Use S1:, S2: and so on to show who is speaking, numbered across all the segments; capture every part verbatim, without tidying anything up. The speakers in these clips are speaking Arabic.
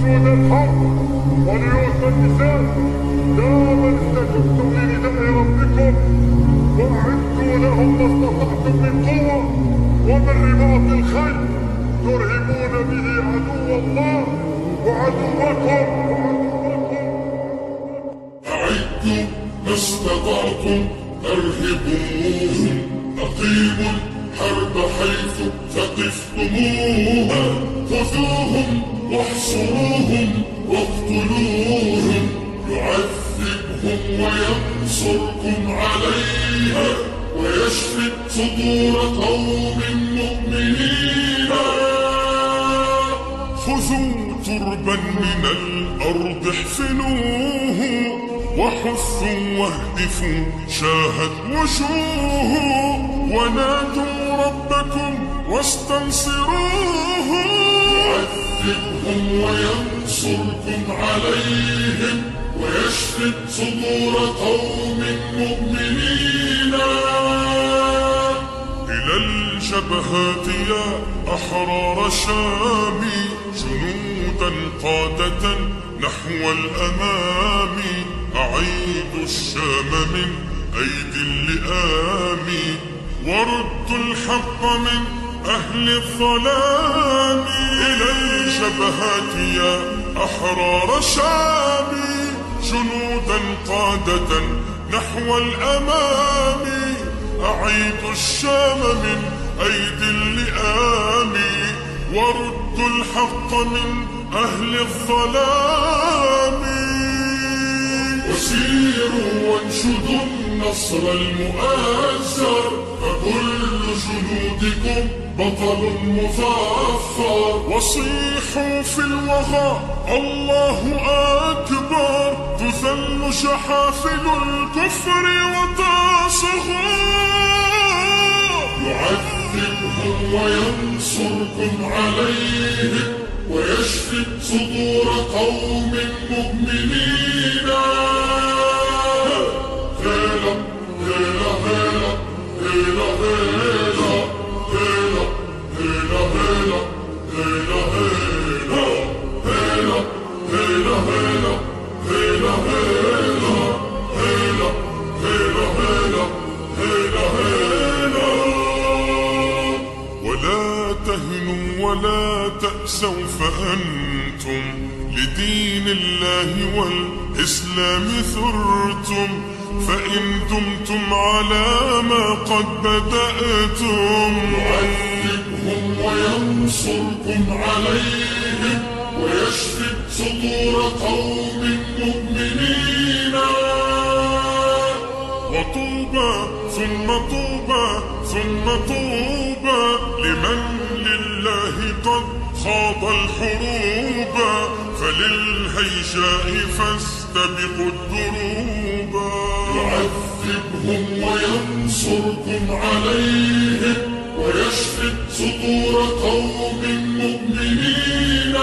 S1: أسود الحق وليوث النساء يا من استجبتم لنداء ربكم وأعدوا لهم ما استطعتم من قوة ومن رباط الخيل ترهبون به عدو الله وعدوكم.
S2: أعدوا ما استطعتم أرهبوهم أقيموا الحرب حيث ثقفتموها خذوهم واحصروهم واقتلوهم يعذبهم وينصركم عليها ويشفي صدور قوم مؤمنين. خذوا تربا من الأرض احفنوه وحثوا واهدفوا شاهت وجوه ونادوا ربكم واستنصروه يعذبهم وينصركم عليهم ويشفي صدور قوم مؤمنين. إلى الجبهات يا أحرار شامي جنودا قادة نحو الأمام أعيدوا الشام من أيدي اللئام وردوا الحق من أهل الظلام. إلى الجبهات يا أحرار شامي جنودا قادة نحو الأمام أعيدوا الشام من أيدي اللئام وردوا الحق من أهل الظلام. وسيروا وانشدوا النصر المؤزر فكل جنودكم بطل مظفر. وصيحوا في الوغى الله أكبر تذل شحافل الكفر وتصغر. يعذبهم وينصركم عليهم ويشفي صدور قوم مؤمنين. هلا هلا هلا هلا هلا هلا هلا هلا هلا هلا هلا هلا هلا هلا هلا هلا هلا. ولا تهنوا ولا تأسوا فأنتم لدين الله والإسلام ثرتم فإن دمتم على ما قد بدأتم. يعذبهم وينصركم عليهم ويشفي صدور قوم مؤمنين. وطوبى ثم طوبى ثم طوبى لمن لله قد خاض الحروب فللهيجاء فاستبقوا الدروب. يعذبهم وينصركم عليهم ويشفي صدور قوم مؤمنين.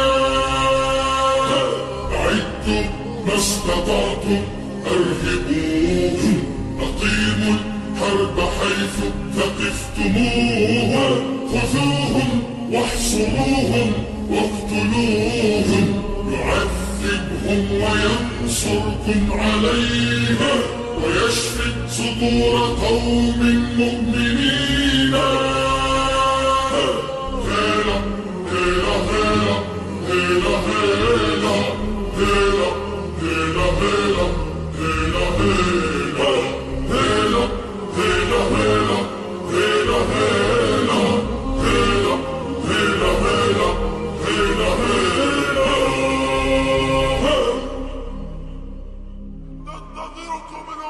S2: أعدوا ما استطعتم أرهبوهم أقيموا الحرب حيث ثقفتموها خذوهم واحصروهم واقتلوهم يعذبهم وينصركم عليها ويشفي صدور قوم مؤمنين. هلا هلا هلا هلا هلا هلا هلا هلا هلا هلا هلا هلا هلا هلا هلا هلا هلا هلا هلا. ننتظركم